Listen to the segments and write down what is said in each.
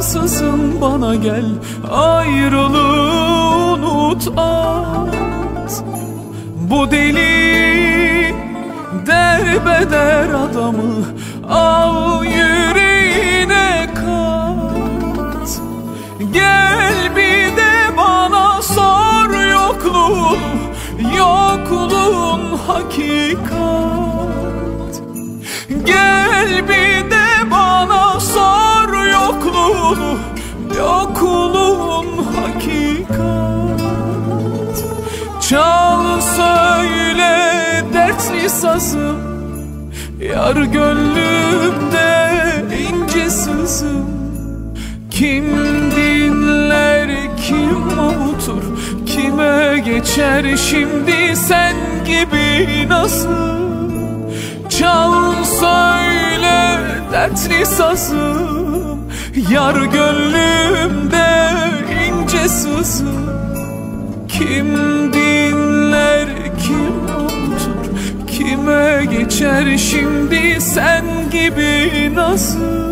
Cansızım bana gel, ayrılığı unut at. Bu deli derbeder adamı al yüreğine kat. Gel bir de bana sor yokluğun, yokluğun hakikat. Gel bir de bana sor yokluğunu, yokluğun hakikat. Çal söyle dertli sazım, yar gönlümde ince sızım. Kim dinler, kim avutur, kime geçer şimdi sen gibi nasıl? Çal söyle dertli sazım, yar gönlümde ince sızım. Kim dinler, kim avutur, kime geçer şimdi sen gibi nasıl?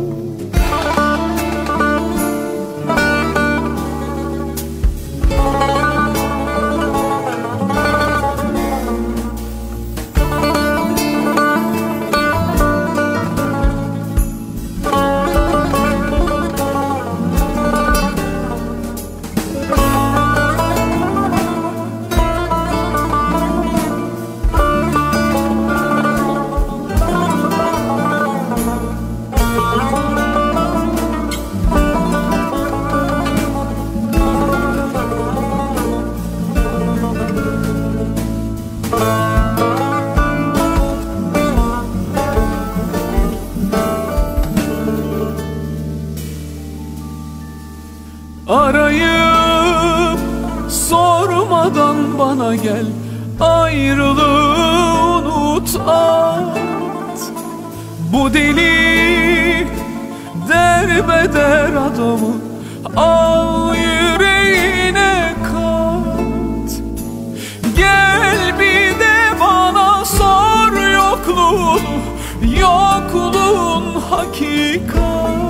Arayıp sormadan bana gel, ayrılığı unut at. Bu deli derbeder adamı al yüreğine kat. Gel bir de bana sor yokluğun, yokluğun hakikat.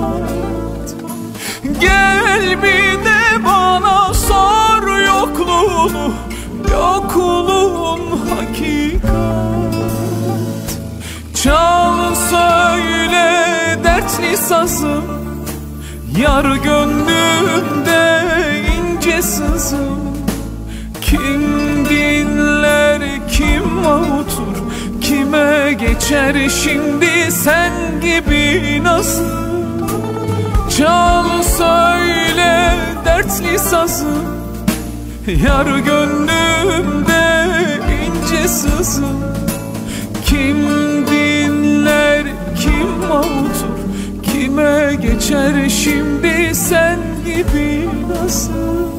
Gel bir de bana sor yokluğunu, yokluğun hakikat. Çal söyle dertli sazım, yar gönlümde ince sızım. Kim dinler, kim avutur, kime geçer şimdi sen gibi nasıl? Çal söyle dertli sazım, yar gönlümde ince sızım. Kim dinler, kim avutur, kime geçer şimdi sen gibi nasıl?